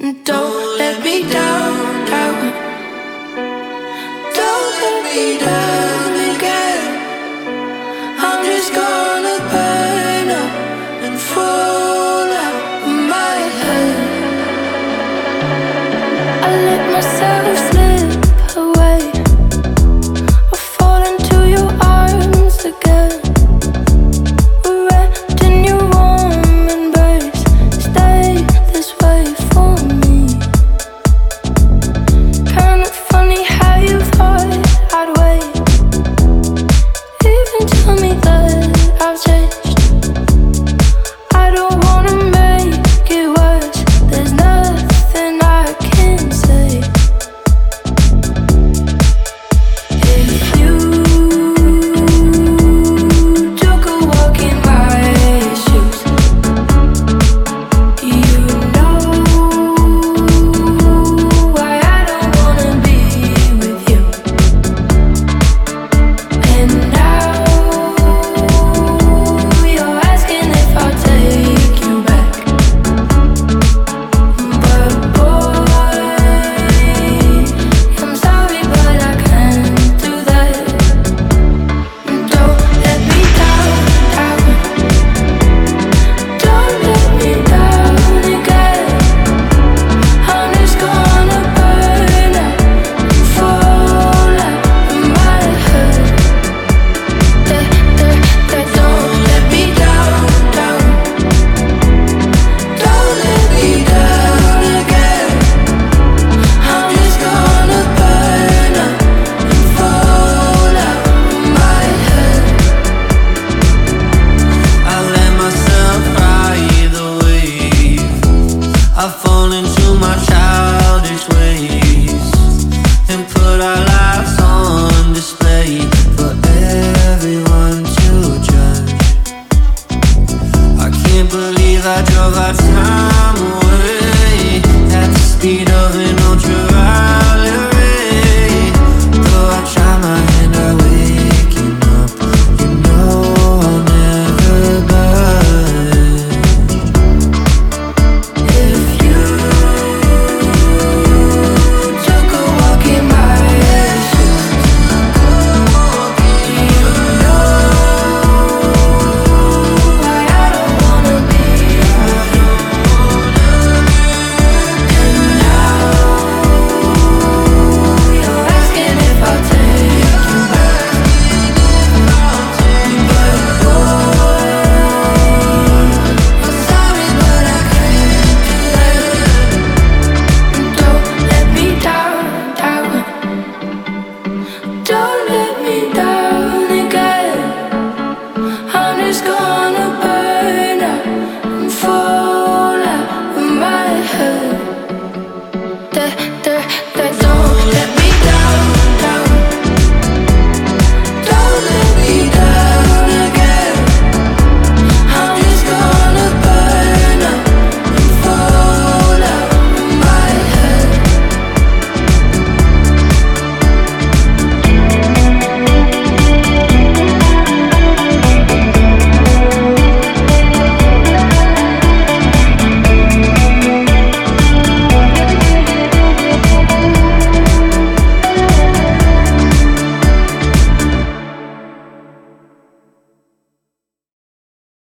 Don't let me down, down. Don't let me down again. I'm just gonna burn up and fall out of my head. I let myself slip away. I fall into your arms again. Wrapped in your warm embrace. Stay this way for me. Kinda funny how you thought I'd wait. Even tell me that I've changed. I don't wanna make it worse. There's nothing I can say. If you took a walk in my shoes, you know why I don't wanna be with you. And now you're asking if I'll take you back. But boy, I'm sorry, but I can't do that. Don't let me down, down. Don't let me down again. I'm just gonna burn out and fall out of my head. Don't let me down, down. Don't let me down again. I'm just gonna burn up and fall out of my head. I let myself ride the wave. I fall into my childish ways and put our lives on display for everyone to judge. I can't believe I drove out